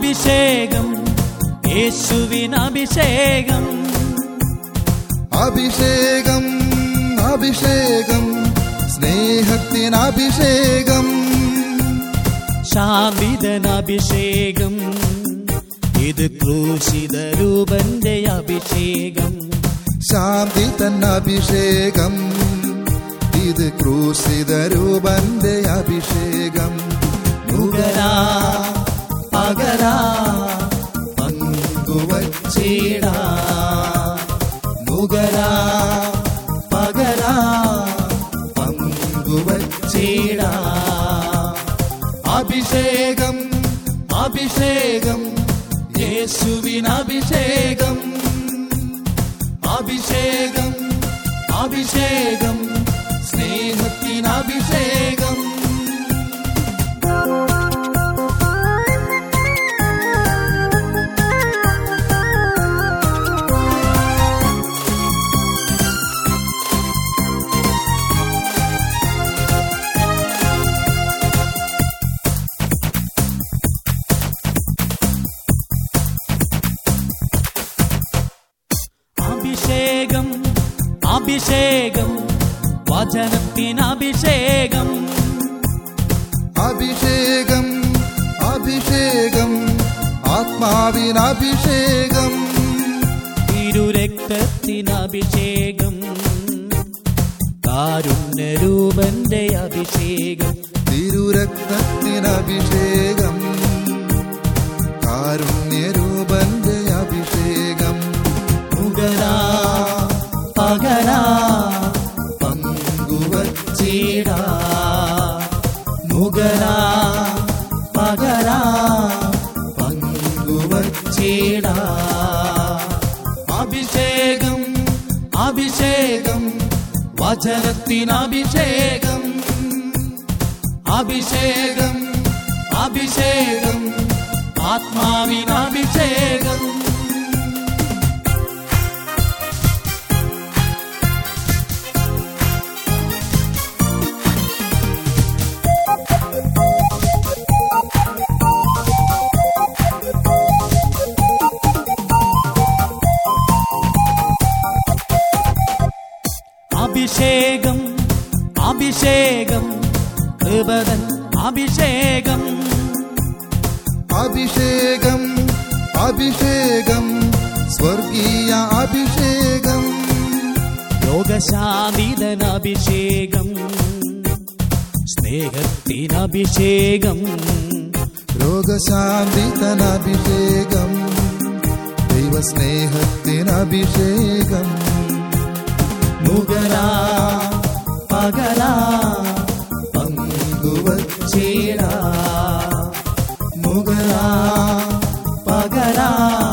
അഭിഷേകം, യേശുവിൻ അഭിഷേകം. അഭിഷേകം, അഭിഷേകം, സ്നേഹത്തിൻ അഭിഷേകം. ശാന്തിതൻ അഭിഷേകം, ഇത് ക്രൂശിത രൂപന്റെ അഭിഷേകം. ശാന്തി തൻ അഭിഷേകം, ഇത് ക്രൂശിത രൂപന്റെ അഭിഷേകം. നുകരാ പകരാ പങ്കുവച്ചിടാ, നുകരാ പകരാ പങ്കുവച്ചിടാ. അഭിഷേകം, അഭിഷേകം, യേശുവിൻ അഭിഷേകം. അഭിഷേകം, അഭിഷേകം, സ്നേഹത്തിൻ അഭിഷേകം. അഭിഷേകം, അഭിഷേകം, വചനത്തിൻ അഭിഷേകം. അഭിഷേകം, അഭിഷേകം, ആത്മാവിൻ അഭിഷേകം. തിരുരക്തത്തിൻ അഭിഷേകം, കാരുണ്യരൂപന്റെ അഭിഷേകം. തിരുരക്തത്തിൻ അഭിഷേകം, കാരുണ്യരൂപന്റെ അഭിഷേകം. നുകരാ പകരാ പങ്കുവച്ചിടാ, നുകരാ പകരാ പങ്കുവച്ചിടാ. അഭിഷേകം, അഭിഷേകം, വചനത്തിൻ അഭിഷേകം. അഭിഷേകം, അഭിഷേകം, ആത്മാവിൻ അഭിഷേകം. അഭിഷേകം, അഭിഷേകം, കൃപതൻ അഭിഷേകം. അഭിഷേകം, അഭിഷേകം, സ്വർഗീയ അഭിഷേകം. രോഗശാന്തിതൻ അഭിഷേകം, സ്നേഹത്തിൻ അഭിഷേകം. രോഗശാന്തി തൻ അഭിഷേകം, ദൈവസ്നേഹത്തിൻ അഭിഷേകം. നുകരാ പകരാ പങ്കുവച്ചിടാ, നുകരാ പകരാ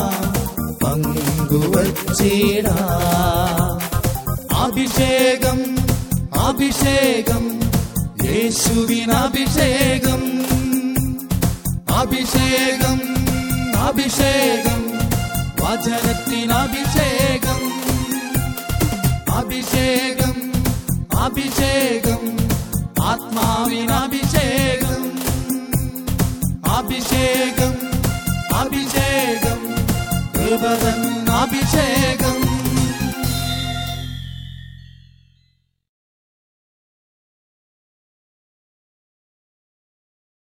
പങ്കുവച്ചിടാ. അഭിഷേകം, അഭിഷേകം, യേശുവിൻ അഭിഷേകം. അഭിഷേകം, അഭിഷേകം, വചനത്തിൻ അഭിഷേകം. അഭിഷേകം, അഭിഷേകം, ആത്മാവിൻ അഭിഷേകം. അഭിഷേകം, അഭിഷേകം, കൃപതൻ